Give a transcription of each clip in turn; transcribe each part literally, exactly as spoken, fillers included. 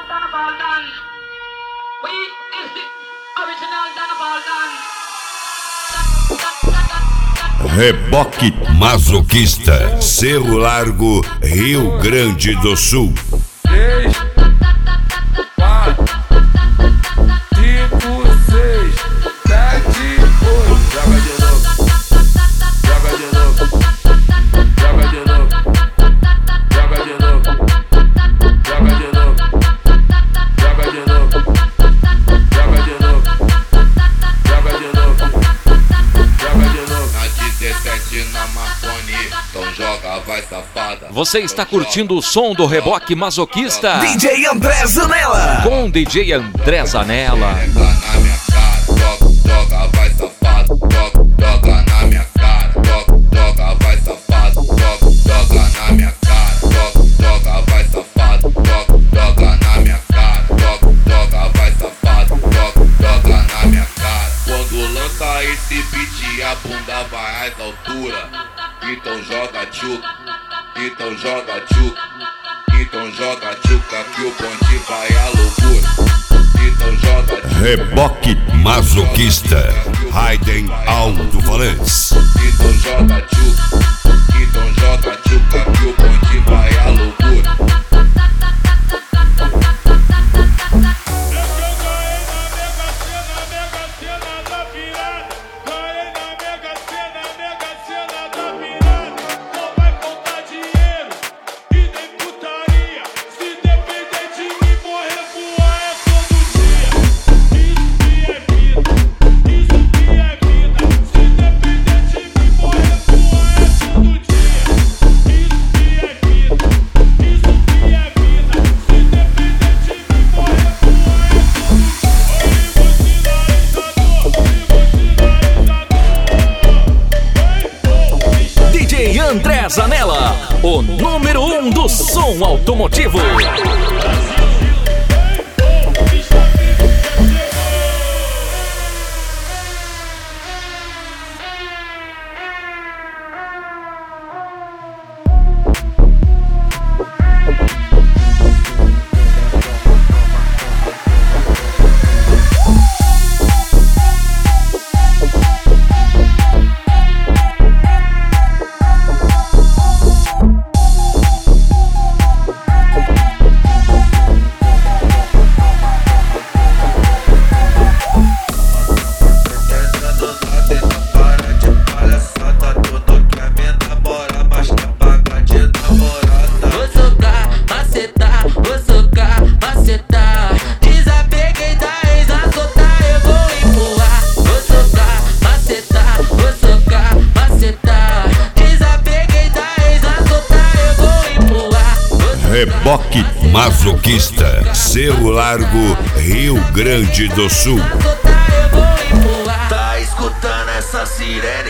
Reboque Masoquista, Cerro Largo, Rio Grande do Sul. Três, quatro, cinco, seis, sete, oito. Joga de novo, joga de novo, joga de novo, joga de novo, joga de novo, joga de novo, joga de novo, joga de novo, joga de novo. Na dezessete na Marconi, então joga, vai safada. Você está curtindo o som do Reboque Masoquista? D J André Zanella. Com D J André Zanella. Joga na minha cara, joga, joga, vai safado. Joga, joga na minha cara, joga, joga, vai safado. Joga, joga na minha cara, joga, joga, vai safado. Joga, joga na minha cara, joga, joga, vai safado. Joga, joga na minha cara. Quando lança esse beat, a bunda vai às alturas. Então joga tchuca, então joga tchuca, então joga tchuca que o bonde vai à loucura. Então joga tchuca. Reboque Masoquista, Raiden Aldo Valens. Então joga tchuca, então joga tchuca que o bonde vai à loucura. André Zanella, o número um do som automotivo. Reboque Masoquista, Cerro Largo, Rio Grande do Sul. Tá escutando essa sirene?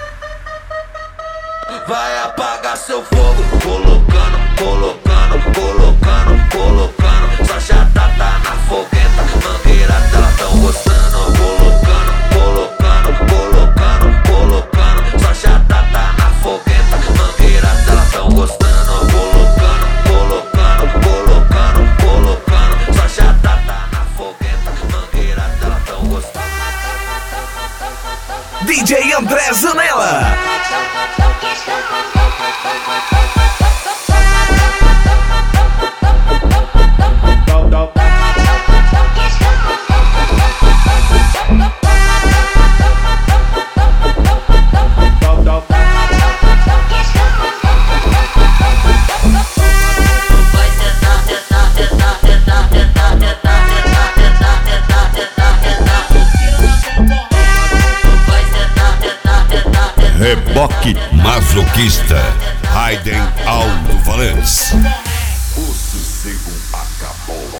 Vai apagar seu fogo. Colocando, colocando, colocando, colocando. Só chata tá na fogueta, mangueira dela tão gostando. Colocando, colocando, colocando, colocando. Só chata tá na fogueta, mangueira dela tão gostando. Colocando, colocando, colocando, colocando. Só chata tá na fogueta, mangueira dela tão gostando. D J André Zanella. Reboque Masoquista, Raiden Aldo Valens. O sossego